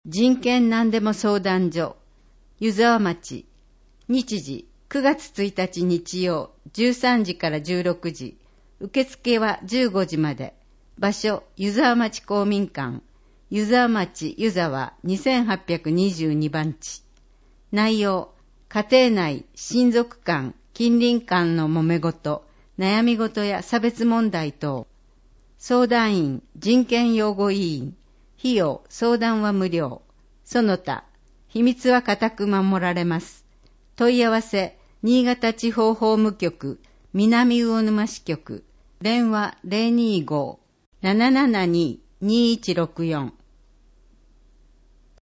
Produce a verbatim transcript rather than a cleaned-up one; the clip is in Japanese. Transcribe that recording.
人権何でも相談所、湯沢町、日時くがつついたち日曜じゅうさんじからじゅうろくじ、受付はじゅうごじまで、場所湯沢町公民館、湯沢町湯沢にせんはっぴゃくにじゅうにばんち。内容、家庭内、親族間、近隣間の揉め事、悩み事や差別問題等。相談員、人権擁護委員。費用、相談は無料。その他、秘密は固く守られます。問い合わせ、新潟地方法務局、南魚沼支局。電話 ゼロにーごー ななななにー にーいちろくよん。